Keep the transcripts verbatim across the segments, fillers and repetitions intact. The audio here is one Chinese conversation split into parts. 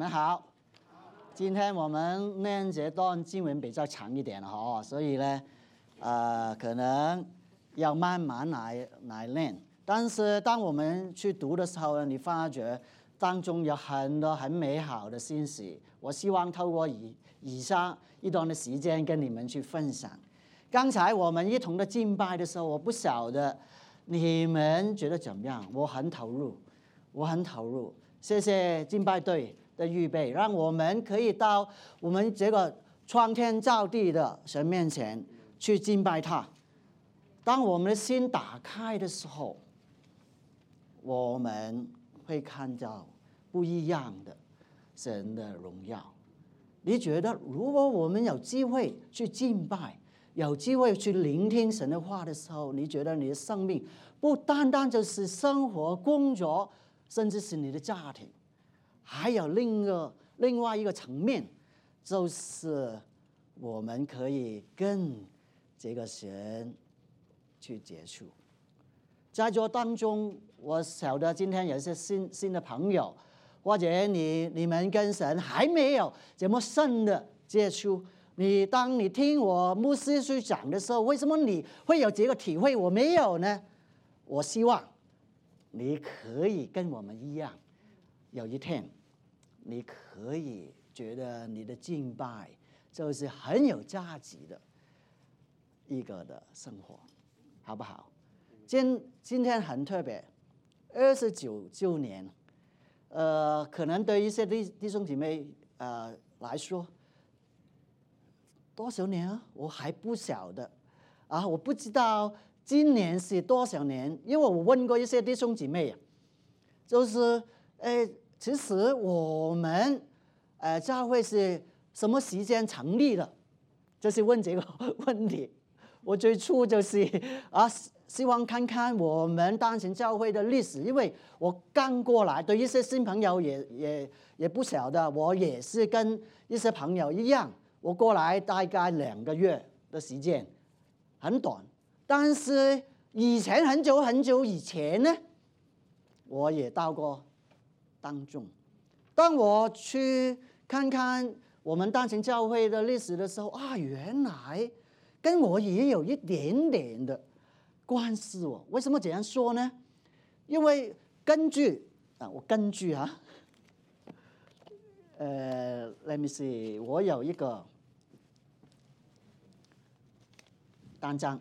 们好。今天我们念这段经文比较长一点哈，所以呢，呃，可能要慢慢来来念。但是当我们去读的时候呢，你发觉当中有很多很美好的信息。我希望透过以以下一段的时间跟你们去分享。刚才我们一同的敬拜的时候，我不晓得你们觉得怎么样？我很投入，我很投入。谢谢敬拜队的预备，让我们可以到我们这个创天造地的神面前去敬拜他。当我们的心打开的时候，我们会看到不一样的神的荣耀。你觉得如果我们有机会去敬拜，有机会去聆听神的话的时候，你觉得你的生命不单单就是生活工作，甚至是你的家庭，还有另一个另外一个层面，就是我们可以跟这个神去接触。在座当中，我晓得今天有一些新新的朋友，或者你你们跟神还没有这么深的接触。你当你听我牧师去讲的时候，为什么你会有这个体会，我没有呢？我希望你可以跟我们一样，有一天你可以觉得你的敬拜就是很有价值的一个的生活，好不好？今今天很特别，二十九周年，呃，可能对一些弟弟兄姐妹呃来说，多少年啊？我还不晓得啊，我不知道今年是多少年，因为我问过一些弟兄姐妹，就是呃，其实我们呃教会是什么时间成立的？就是问这个问题。我最初就是啊，希望看看我们当前教会的历史，因为我刚过来，对一些新朋友也也也不晓得，我也是跟一些朋友一样。我过来大概两个月的时间，很短。但是以前很久很久以前呢，我也到过当中。当我去看看我们当前教会的历史的时候，啊，原来跟我也有一点点的关系哦。为什么这样说呢？因为根据啊，我根据啊。呃 ，Let me see， 我有一个单张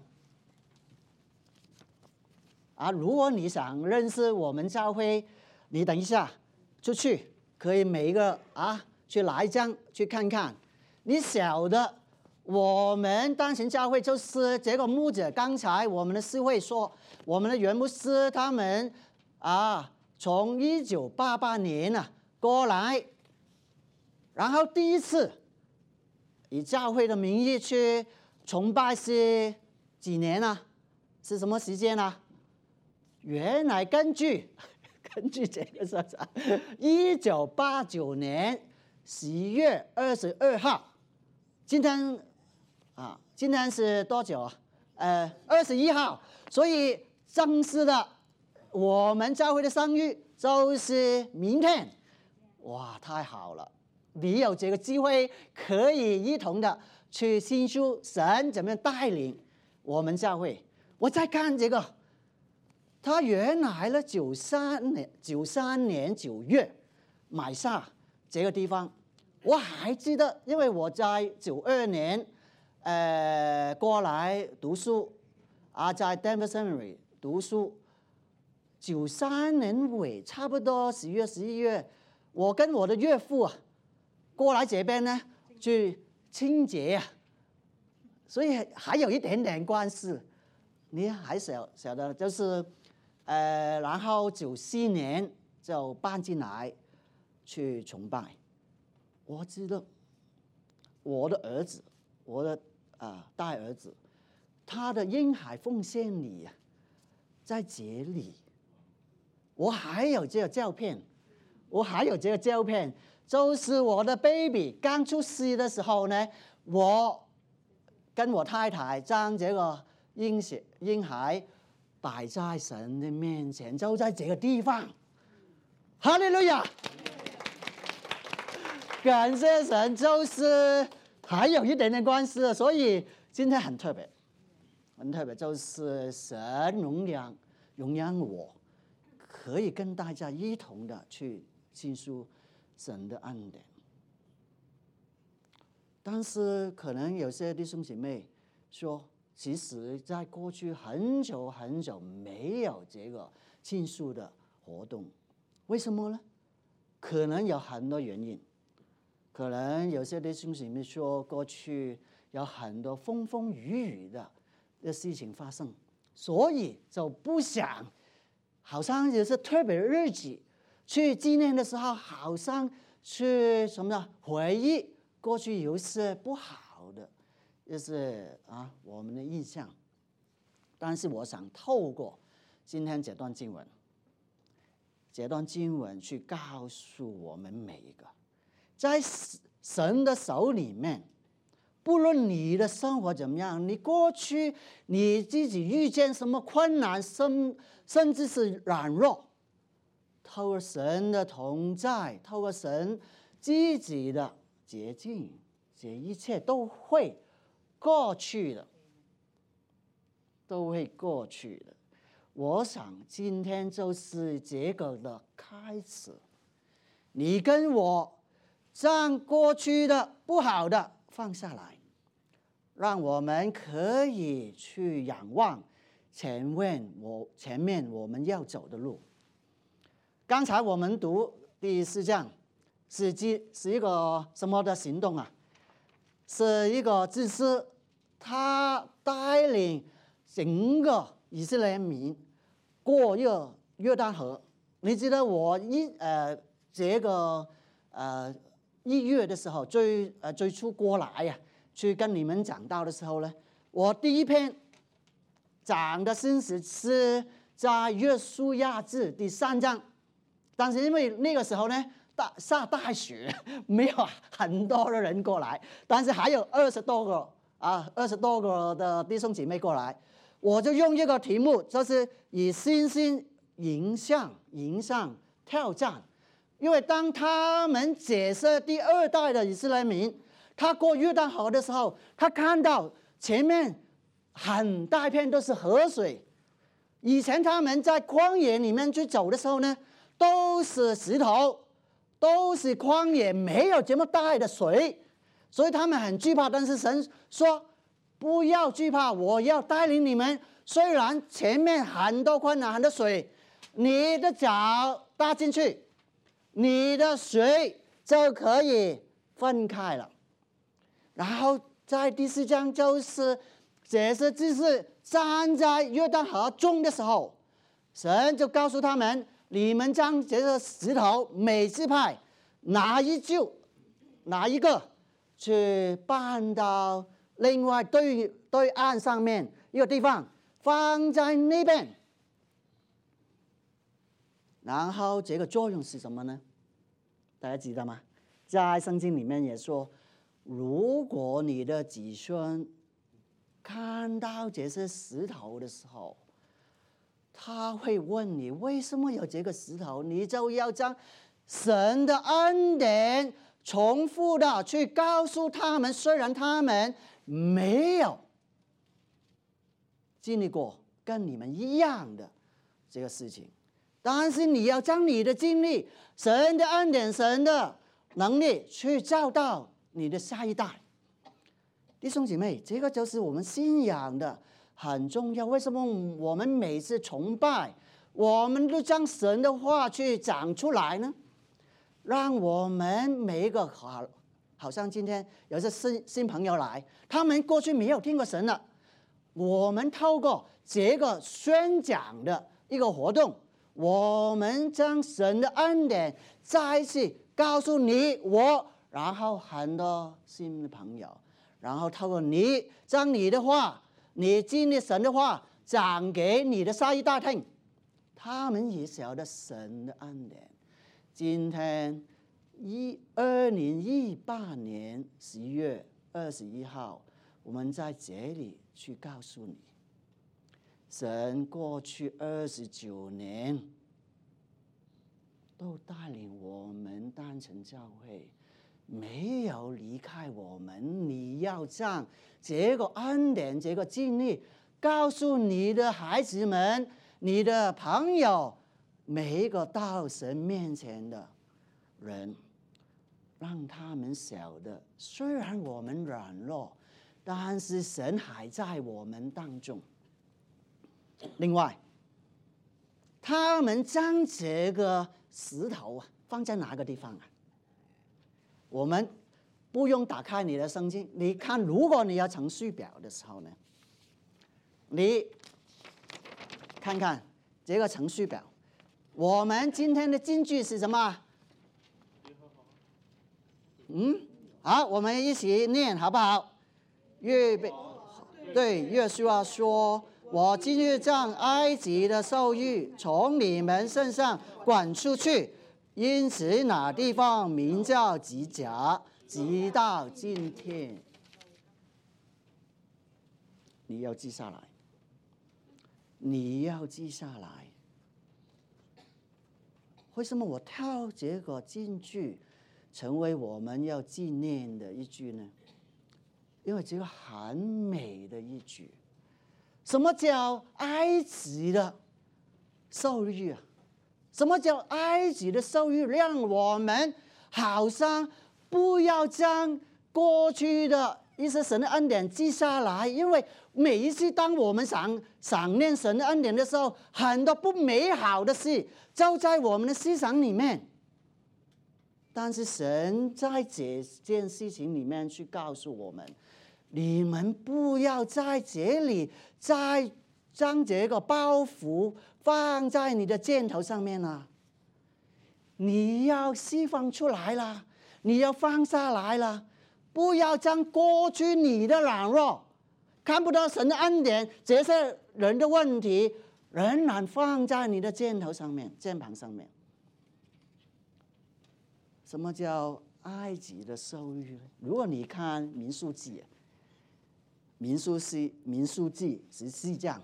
啊。如果你想认识我们教会，你等一下出去可以每一个啊去拿一张去看看。你晓得我们当前教会就是这个牧者，刚才我们的师会说，我们的原牧师他们啊，从一九八八年啊过来。然后第一次以教会的名义去崇拜是几年啊？是什么时间啊？原来根据根据这个说法，一九八九年十月二十二号，今天啊，今天是多久啊？呃，二十一号，所以正式的我们教会的生日就是明天。哇，太好了！你有这个机会，可以一同的去信主，神怎么样带领我们教会。我在看这个，他原来呢，九三年九三年九月买下这个地方，我还记得，因为我在九二年呃过来读书啊，在 Denver Seminary 读书。九三年尾，差不多十月十一月，我跟我的岳父啊。过来这边呢，去清洁啊，所以还有一点点关系。你还晓晓得，就是呃，然后九四年就搬进来去崇拜。我知道我的儿子，我的啊、呃、大儿子，他的婴孩奉献礼啊，在这里。我还有这个照片，我还有这个照片。就是我的 baby 刚出世的时候呢，我跟我太太将这个婴血婴孩摆在神的面前，就在这个地方。哈利路亚！ 感谢神，就是还有一点点关系，所以今天很特别，很特别，就是神容养容养我，可以跟大家一同的去倾诉神的恩典。但是可能有些弟兄姐妹说，其实在过去很久很久没有这个倾诉的活动，为什么呢？可能有很多原因。可能有些弟兄姐妹说，过去有很多风风雨雨的的事情发生，所以就不想，好像有些特别的日子去纪念的时候，好像去什么呢？回忆过去有些不好的，就是啊我们的印象。但是我想透过今天这段经文，这段经文去告诉我们每一个，在神的手里面，不论你的生活怎么样，你过去你自己遇见什么困难，甚甚至是软弱，透过神的同在，透过神自己的洁净，这一切都会过去的，都会过去的。我想今天就是这个的开始，你跟我将过去的不好的放下来，让我们可以去仰望前面我前面我们要走的路。刚才我们读第四章是是一个什么的行动啊？是一个祭司，他带领整个以色列民过一个约旦河。你记得我一呃这个呃一月的时候最呃最初过来呀、啊，去跟你们讲道的时候呢，我第一篇讲的信息是在约书亚记第三章，但是因为那个时候呢大下大雪，没有很多的人过来，但是还有二十多个啊二十多个的弟兄姐妹过来，我就用一个题目，就是以信心迎向迎向挑战。因为当他们解释第二代的以色列民，他过约旦河的时候，他看到前面很大一片都是河水。以前他们在旷野里面去走的时候呢，都是石头，都是旷野，没有这么大的水，所以他们很惧怕。但是神说不要惧怕，我要带领你们，虽然前面很多困难很多水，你的脚踏进去，你的水就可以分开了。然后在第四章就是这些就是站在约旦河中的时候，神就告诉他们，你们将这个石头每支派拿一就拿一个去搬到另外对对岸上面一个地方，放在那边。然后这个作用是什么呢？大家记得吗？在圣经里面也说，如果你的子孙看到这些石头的时候，他会问你为什么有这个石头，你就要将神的恩典重复的去告诉他们，虽然他们没有经历过跟你们一样的这个事情，但是你要将你的经历、神的恩典、神的能力去教导你的下一代。弟兄姐妹，这个就是我们信仰的很重要。为什么我们每次崇拜，我们都将神的话去讲出来呢？让我们每一个好，好像今天有些新新朋友来，他们过去没有听过神的，我们透过这个宣讲的一个活动，我们将神的恩典再一次告诉你我，然后很多新的朋友，然后透过你将你的话，你经历神的话讲给你的下一代听，他们也晓得神的恩典。今天一二零一八年十一月二十一号，我们在这里去告诉你，神过去二十九年都带领我们单程教会没有离开我们。你要将这个恩典、这个经历告诉你的孩子们、你的朋友，每一个到神面前的人，让他们晓得，虽然我们软弱，但是神还在我们当中。另外，他们将这个石头啊放在哪个地方啊？我们不用打开你的圣经，你看，如果你要程序表的时候呢，你看看这个程序表。我们今天的金句是什么？嗯，好，我们一起念好不好？预备，对，约书亚说：“我今日将埃及的受辱从你们身上赶出去，因此那地方名叫吉甲，直到今天。”你要记下来，你要记下来。为什么我挑这个金句成为我们要纪念的一句呢？因为这个很美的一句。什么叫埃及的受辱啊？什么叫埃及的受辱？让我们好像不要将过去的一些神的恩典记下来，因为每一次当我们想想念神的恩典的时候，很多不美好的事就在我们的思想里面。但是神在这件事情里面去告诉我们，你们不要在这里再将这个包袱放在你的肩头上面了，你要释放出来了，你要放下来了，不要将过去你的软弱、看不到神的恩典这些人的问题仍然放在你的肩头上面、肩膀上面。什么叫埃及的受辱呢？如果你看民数记，民数记民数记十四章，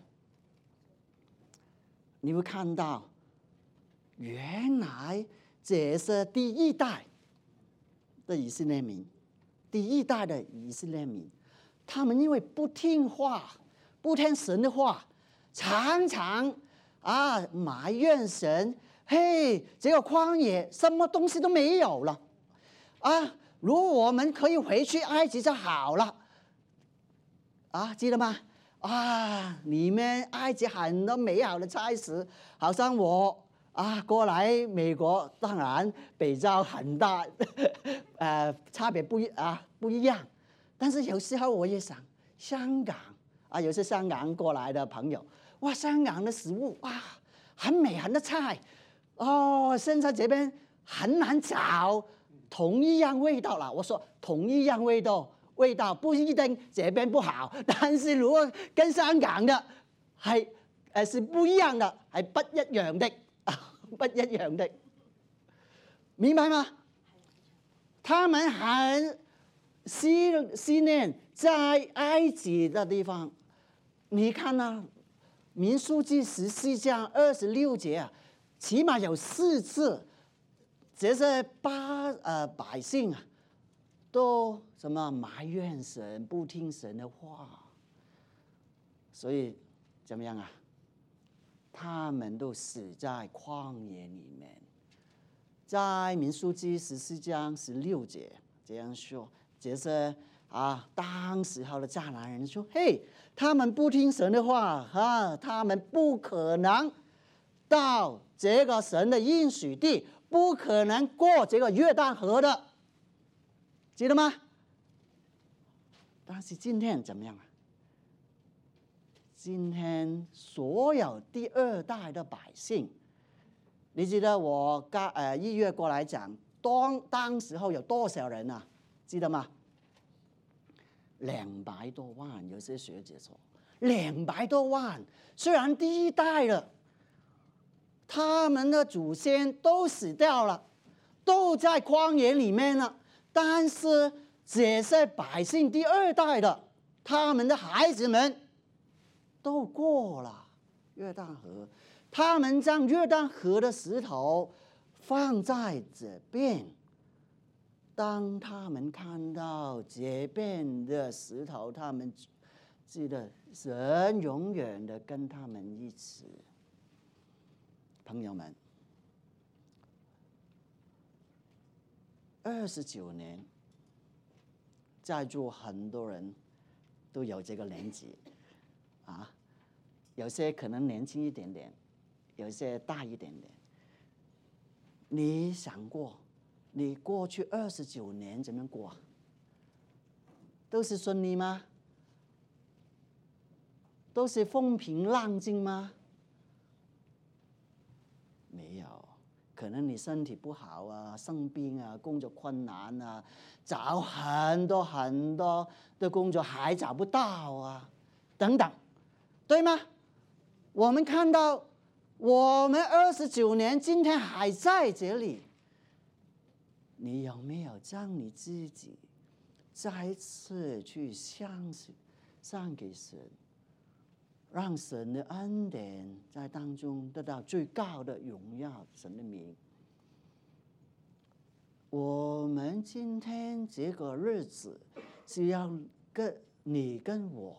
你会看到原来这是第一代的以色列民，第一代的以色列民，他们因为不听话、不听神的话，常常啊埋怨神。嘿，这个旷野什么东西都没有了啊！如果我们可以回去埃及就好了啊，记得吗？啊，里面埃及很多美好的差事，好像我啊过来美国，当然比较很大，呃，差别不一啊不一样。但是有时候我也想，香港啊，有些香港过来的朋友，哇，香港的食物哇很美，很多菜。哦，现在这边很难找同一样味道了。我说同一样味道，味道不一定这边不好，但是如果跟香港的係誒是不一樣的，係不一樣的，不一樣的，明白嗎？他們很思思念在埃及的地方，你看啊，民數記十四章二十六節啊。起碼有四次，這些巴呃百姓啊，都什麼埋怨神，不聽神的話，所以怎麼樣啊？他們都死在曠野裡面。在民數記十四章十六節這樣說，這些啊當時候的迦南人說：嘿，他們不聽神的話啊，他們不可能到這個神的應許地，不可能過這個約旦河的，記得嗎？但是今天怎麼樣啊？今天所有第二代的百姓，你記得我剛呃一月過來講，當當時候有多少人啊？記得嗎？兩百多萬，有些學者說兩百多萬，雖然第一代了。他們的祖先都死掉了，都在曠野裡面了。但是這些百姓第二代的，他們的孩子們都過了約旦河。他們將約旦河的石頭放在這邊， 当他们看到这边的石头，他们记得神永远的跟他们一起。朋友们，二十九年，在座很多人都有这个年纪啊，有些可能年轻一点点，有些大一点点。你想过，你过去二十九年怎么过？都是顺利吗？都是风平浪静吗？没有，可能你身体不好啊，生病啊，工作困难啊，找很多很多的工作还找不到啊，等等，对吗？我们看到我们二十九年今天还在这里，你有没有将你自己再次去相信上给神，让神的恩典在当中得到最高的荣耀，神的名。我们今天这个日子，只要跟你跟我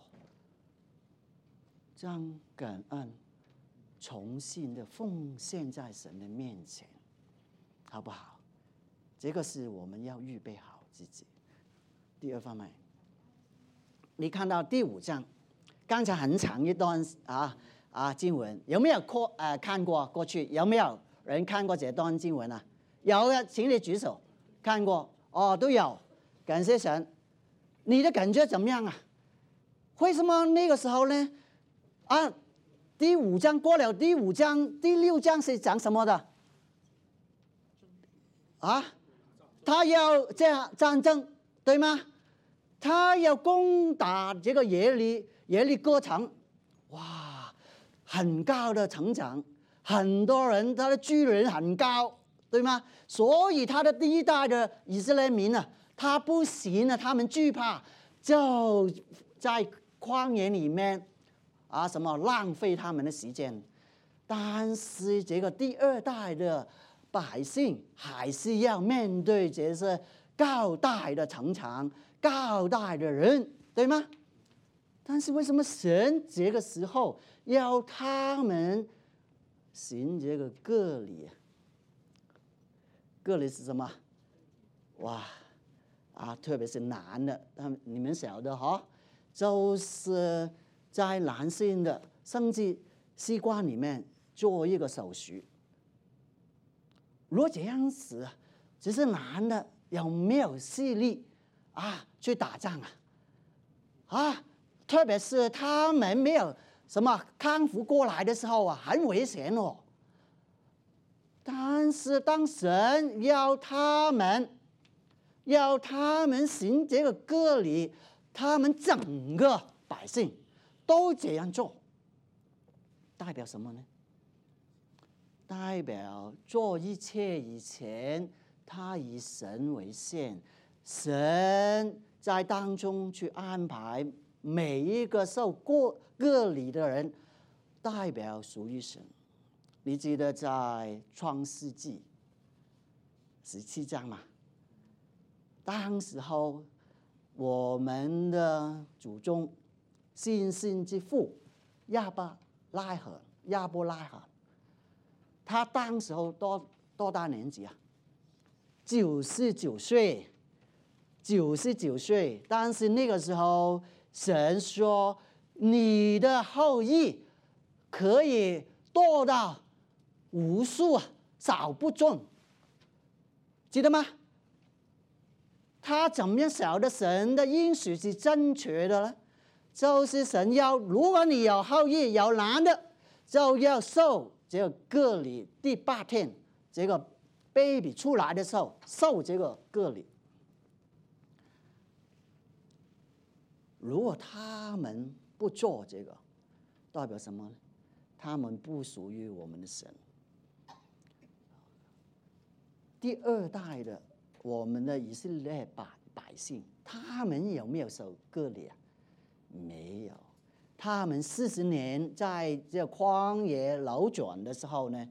将感恩重新的奉献在神的面前，好不好？这个是我们要预备好自己。第二方面，你看到第五章，刚才很长一段啊啊经文，有没有过呃看过？过去有没有人看过这段经文啊？有的，请你举手。看过哦，都有，感谢神。你的感觉怎么样啊？为什么那个时候呢？啊，第五章过了，第五章、第六章是讲什么的？啊，他要这样战争，对吗？他要攻打这个耶利耶利哥城，哇，很高的城墙，很多人，他的居人很高。对吗？所以他的第一代的以色列民呢，他不行了，他们惧怕，就在旷野里面啊，什么浪费他们的时间。但是这个第二代的百姓还是要面对这些高大的城墙、高大的人，对吗？但是为什么神这个时候要他们行这个割礼？割礼是什么？哇啊，特别是男的，他们你们晓得哈，就是在男性的生殖器官里面做一个手术。如果这样子，只是男的有没有势力啊去打仗啊？啊，特别是他们没有什么康复过来的时候啊，很危险哦。但是当神要他们要他们行这个割礼，他们整个百姓都这样做，代表什么呢？代表做一切以前，他以神为先，神在当中去安排每一个受过割礼的人，代表属于神。你记得在创世纪十七章吗？当时候我们的祖宗信心之父亚伯拉罕，亚伯拉罕，他当时候多多大年纪啊？九十九岁，九十九岁。但是那个时候，神说你的后裔可以多到无数啊，少不中，记得吗？他怎么样晓得神的应许是正确的呢？就是神要，如果你有后裔有男的，就要受这个割礼，第八天这个 baby 出来的时候受这个割礼。如果他们不做这个，代表什么呢？他们不属于我们的神。第二代的我们的以色列百百姓，他们有没有受割礼啊？没有。他们四十年在这旷野流转的时候呢，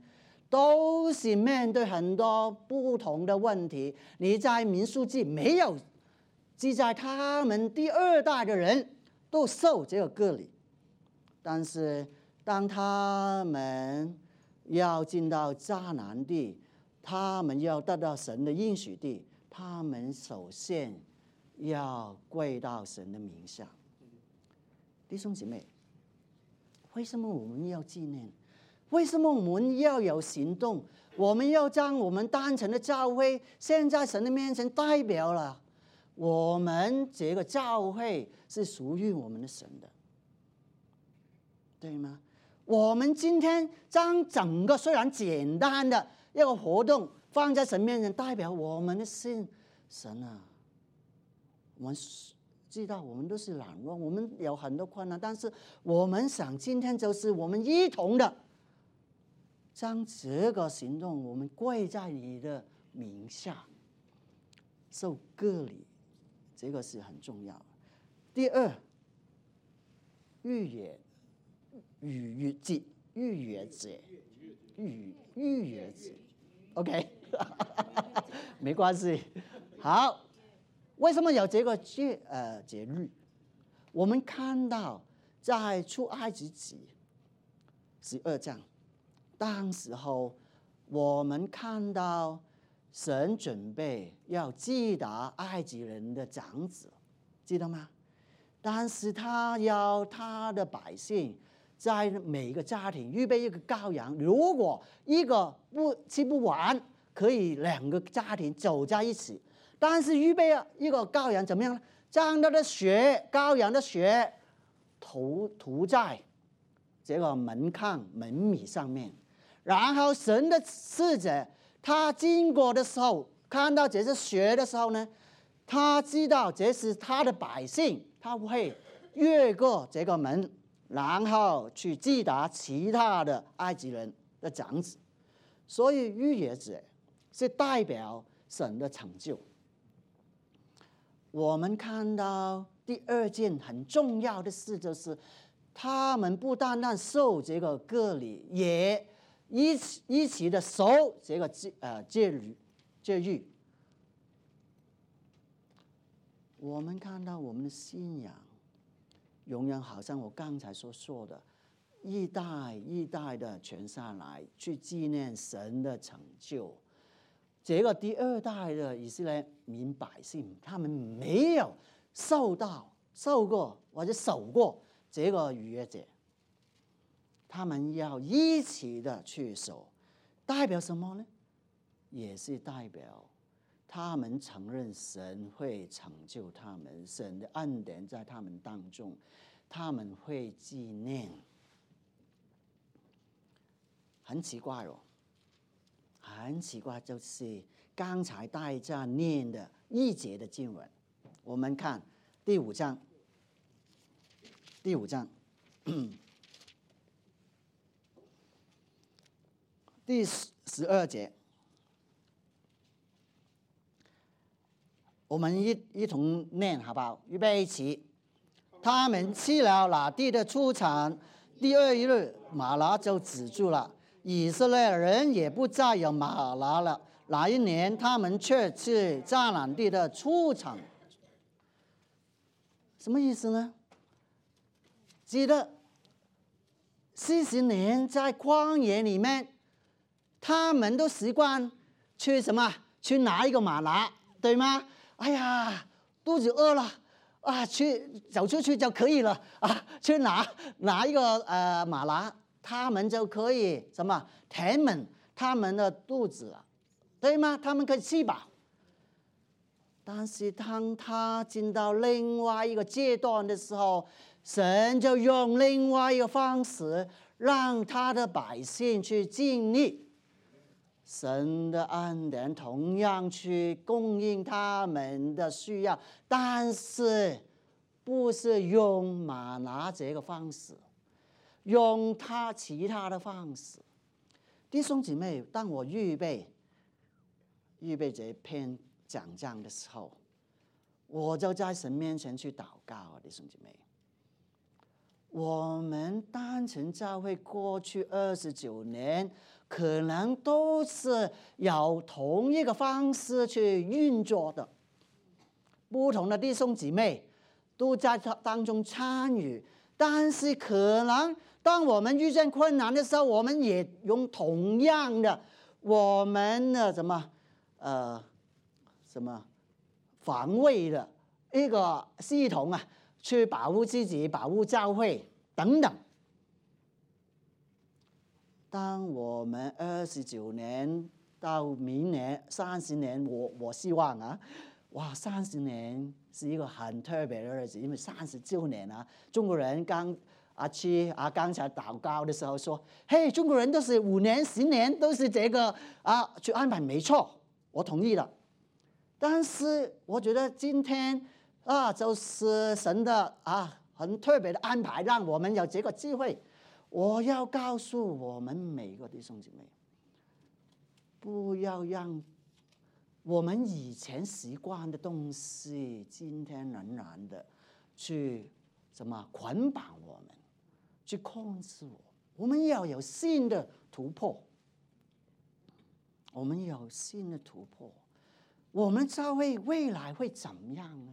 都是面对很多不同的问题。你在民数记没有记载他们第二代的人都受这个割礼，但是当他们要进到迦南地，他们要得到神的应许地，他们首先要跪到神的名下。弟兄姐妹，为什么我们要纪念？为什么我们要有行动？我们要将我们单纯的教会现在神的面前代表了我们这个教会是属于我们的神的，对吗？我们今天将整个虽然简单的一个活动放在神面前，代表我们的信神啊。我们知道我们都是软弱，我们有很多困难，但是我们想今天就是我们一同的将这个行动，我们跪在你的名下受割礼，这个是很重要的。第二，逾越逾越节，逾越节，逾逾越节 ，OK， 没关系。好，为什么有这个节呃节日？我们看到在出埃及记十二章。当时候，我们看到神准备要击打埃及人的长子，记得吗？但是他要他的百姓在每个家庭预备一个羔羊，如果一个不吃不完，可以两个家庭走在一起。但是预备一个羔羊怎么样呢？将他的血，羔羊的血涂涂在这个门框门楣上面。然后神的使者他经过的时候，看到这是血的时候呢，他知道这是他的百姓，他会越过这个门，然后去击打其他的埃及人的长子。所以逾越节是代表神的成就。我们看到第二件很重要的事，就是他们不单单受这个割礼，也一起一起的守这个节呃节日节日。我们看到我们的信仰，永远好像我刚才所说的，一代一代的传下来，去纪念神的成就。这个第二代的以色列民百姓，他们没有受到受过或者守过这个逾越节。他们要一起的去守，代表什么呢？也是代表他们承认神会成就他们，神的恩典在他们当中，他们会纪念。很奇怪哦，很奇怪，就是刚才大家念的一节的经文，我们看第五章，第五章。第十二节，我们一一同念好不好？预备起！他们吃了那地的出产，第二日玛拿就止住了，以色列人也不再有玛拿了。那一年，他们却吃迦南地的出产。什么意思呢？记得四十年在旷野里面，他们都习惯去什么？去拿一个玛拿，对吗？哎呀，肚子饿了啊，去走出去就可以了啊，去拿拿一个呃玛拿，他们就可以什么填满他们的肚子了，对吗？他们可以吃饱。但是当他进到另外一个阶段的时候，神就用另外一个方式，让他的百姓去经历神的恩典，同样去供应他们的需要，但是不是用玛拿这个方式，用他其他的方式。弟兄姊妹，当我预备预备这篇讲章的时候，我就在神面前去祷告啊，弟兄姊妹。 我们单纯教会过去二十九年，可能都是有同一个方式去运作的，不同的弟兄姊妹都在当中参与，但是可能当我们遇见困难的时候，我们也用同样的我们的什么呃什么防卫的一个系统啊，去保护自己、保护教会等等。当我们二十九年到明年三十年，我我希望啊，哇，三十年是一个很特别的日子，因为三十周年啊，中国人刚阿七啊刚才祷告的时候说，嘿，中国人都是五年、十年都是这个啊去安排，没错，我同意了。但是我觉得今天啊，就是神的啊很特别的安排，让我们有这个机会。我要告诉我们每个弟兄姐妹，不要让我们以前习惯的东西，今天仍然的去什么捆绑我们，去控制我们。我们要有新的突破，我们有新的突破。我们教会未来会怎么样呢？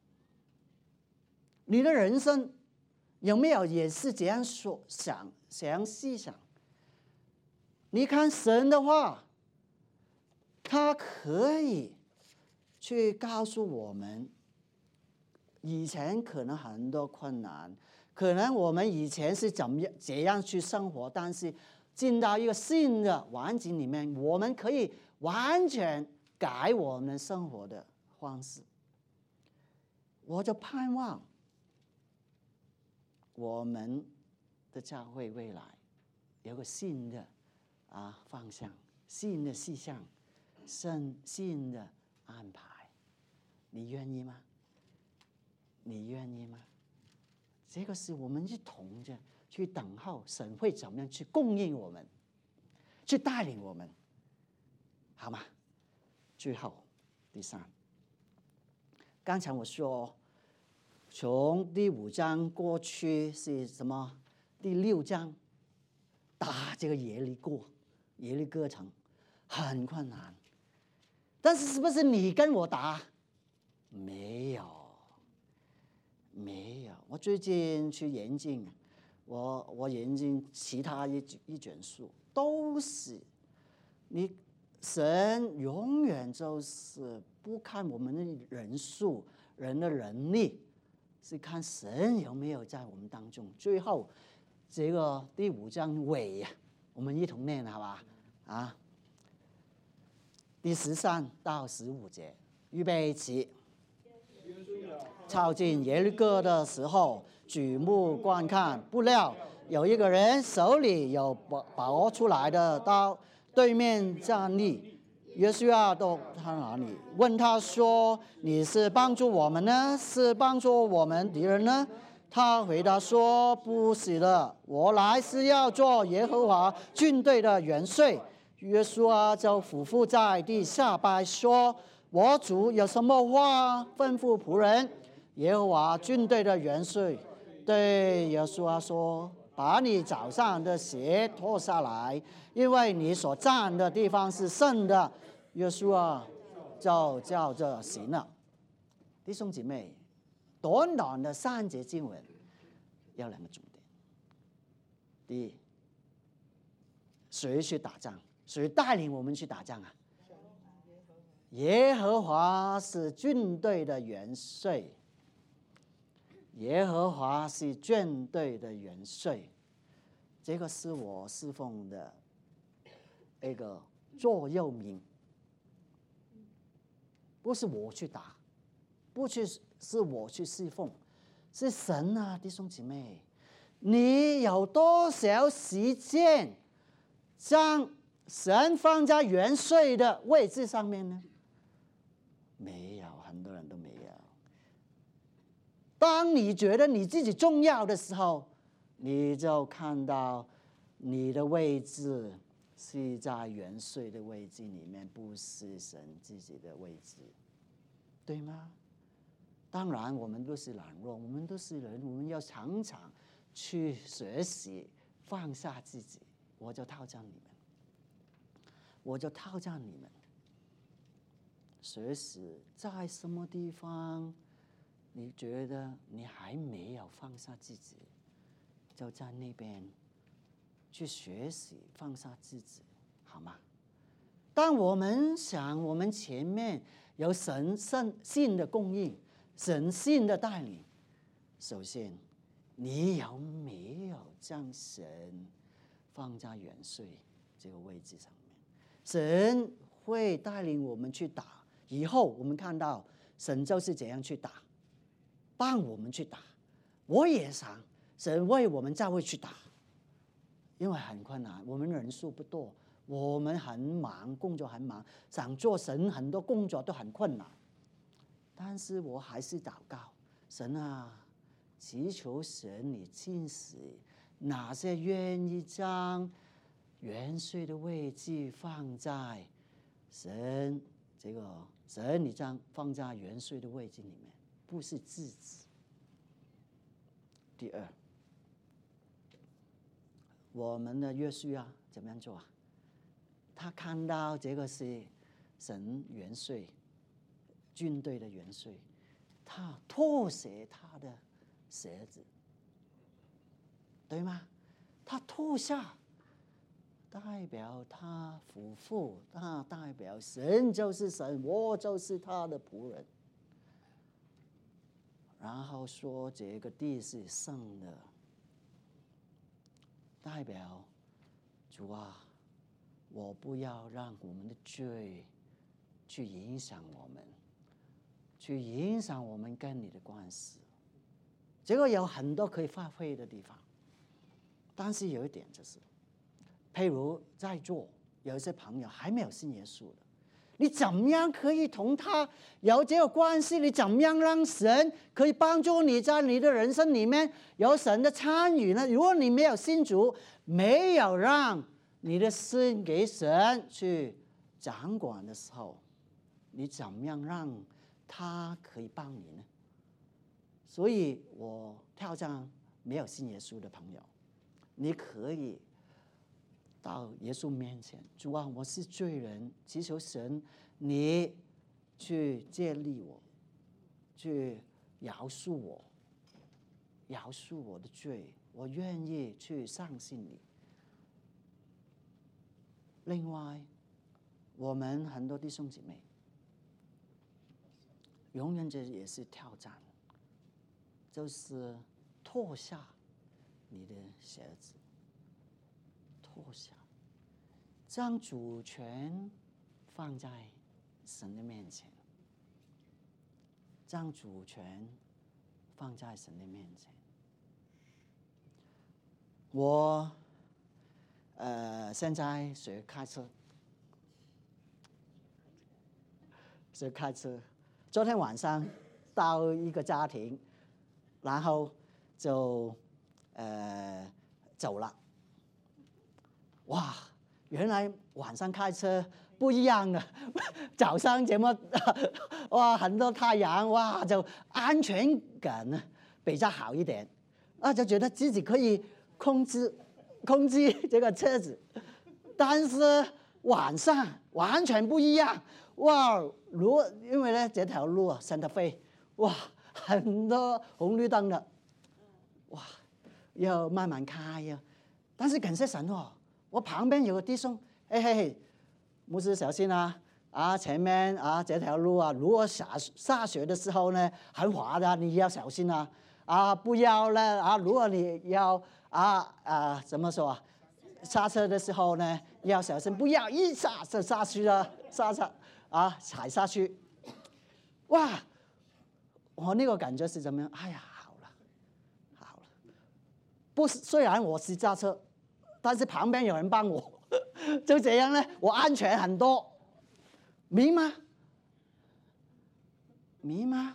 你的人生有没有也是这样说想想细想？你看神的话，他可以去告诉我们，以前可能很多困难，可能我们以前是怎么样怎样去生活，但是进到一个新的环境里面，我们可以完全改我们生活的方式。我就盼望我们的教会未来有个新的啊方向、新的气象、新新的安排。你愿意吗？你愿意吗？这个是我们一同着去等候神会怎么样去供应我们，去带领我们，好吗？最后第三，刚才我说从第五章过去是什么？第六章打这个耶利哥，耶利哥城很困难，但是是不是你跟我打？没有，没有。我最近去研究，我我研究其他一一卷书，都是你神永远就是不看我们的人数、人的能力，是看神有没有在我们当中。最后这个第五章尾呀，我们一同念好吧？啊，第十三到十五节，预备起。靠近耶利哥的时候，举目观看，不料有一个人手里有拔出来的刀，对面站立。约书亚到他那里，问他说：“你是帮助我们呢，是帮助我们敌人呢？”他回答说：“不是的，我来是要做耶和华军队的元帅。”约书亚就俯伏在地下拜说：“我主有什么话吩咐仆人？”耶和华军队的元帅对约书亚说：“把你脚上的鞋脱下来，因为你所站的地方是圣的。”约书亚就照着行了。弟兄姐妹，短短的三节经文有两个重点。第一，谁去打仗？谁带领我们去打仗啊？耶和华是军队的元帅。耶和华是军队的元帅，这个是我侍奉的一个座右铭。不是我去打，不去是我去侍奉，是神啊，弟兄姐妹，你有多少时间将神放在元帅的位置上面呢？没有，很多人都没有。当你觉得你自己重要的时候，你就看到你的位置是在元帅的位置里面，不是神自己的位置，对吗？当然，我们都是软弱，我们都是人，我们要常常去学习放下自己。我就挑战你们，我就挑战你们，学习在什么地方你觉得你还没有放下自己，就在那边去学习放下自己，好吗？当我们想我们前面有神圣性的供应，神性的带领，首先你有没有将神放在元帅这个位置上面？神会带领我们去打，以后我们看到神就是怎样去打，帮我们去打。我也想神为我们教会去打，因为很困难，我们人数不多，我们很忙，工作很忙，想做神很多工作都很困难。但是我还是祷告，神啊，祈求神你禁止哪些愿意将元帅的位置放在神这个神你将放在元帅的位置里面，不是自己。第二，我们的约书亚怎么样做啊？他看到这个是神元帅，军队的元帅，他脱下他的鞋子，对吗？他脱下，代表他夫妇，他代表神就是神，我就是他的仆人。然后说这个地是圣的，代表主啊，我不要让我们的罪去影响我们，去影响我们跟你的关系。这个有很多可以发挥的地方，但是有一点就是，譬如在座有一些朋友还没有信耶稣的，你怎么样可以同他有这个关系？你怎么样让神可以帮助你在你的人生里面有神的参与呢？如果你没有信主，没有让你的心给神去掌管的时候，你怎么样让他可以帮你呢？所以我挑战没有信耶稣的朋友，你可以到耶稣面前，主啊，我是罪人，祈求神你去接力我，去饶恕我，饶恕我的罪，我愿意去相信你。另外，我们很多弟兄姐妹，永远这也是挑战，就是脱下你的鞋子，脱下，将主权放在神的面前，将主权放在神的面前。我呃现在学开车，学开车。昨天晚上到一个家庭，然后就呃走了。哇，原来晚上开车不一样的，早上怎么哇很多太阳，哇就安全感呢比较好一点，啊就觉得自己可以控制控制这个车子。但是晚上完全不一样，哇！如因为呢这条路啊，Santa Fe，哇，很多红绿灯的，哇，要慢慢开呀。但是感谢神哦，我旁边有个弟兄，嘿嘿嘿，牧师小心啊！啊，前面啊这条路啊，如果下下雪的时候呢，很滑的，你要小心啊！啊，不要呢啊，如果你要啊啊怎么说啊？刹车的时候呢，要小心，不要一下就下去了，刹车啊，踩下去，哇！我那个感觉是怎么样？哎呀，好了，好了，不是，虽然我是驾车，但是旁边有人帮我，就这样呢，我安全很多，明吗？明吗？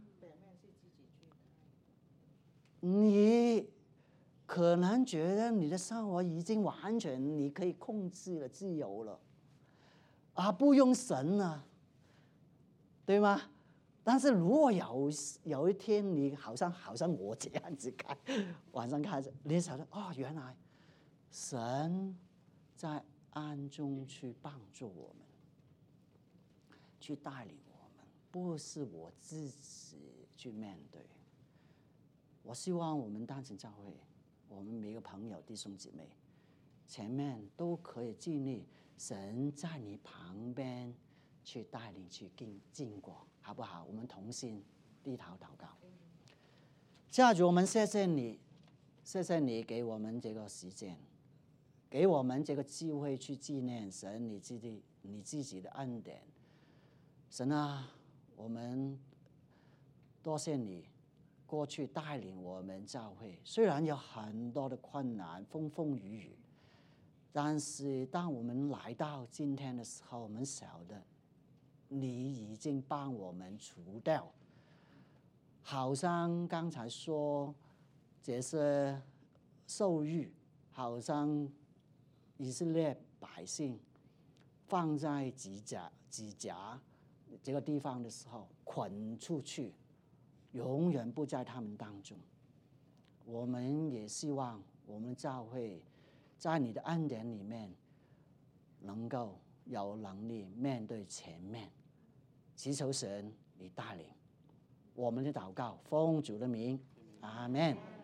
你可能觉得你的生活已经完全你可以控制了，自由了，啊，不用神了，对吗？ 但是如果有有一天你好像好像我这样子看，晚上看着，你想到哦，原来神在暗中去帮助我们，去带领我们，不是我自己去面对。我希望我们单身教会，我们每个朋友弟兄姐妹，前面都可以经历神在你旁边去带领去经经过，好不好？我们同心低头祷告。下主，我们谢谢你，谢谢你给我们这个时间，给我们这个机会去纪念神你自己你自己的恩典。神啊，我们多谢你过去带领我们教会，虽然有很多的困难风风雨雨，但是当我们来到今天的时候，我们晓得你已经帮我们除掉，好像刚才说这些受辱，好像以色列百姓放在指甲指甲这个地方的时候捆出去，永远不在他们当中。我们也希望我们教会在你的恩典里面能够有能力面对前面，祈求神你带领我们的祷告，奉主的名，阿们。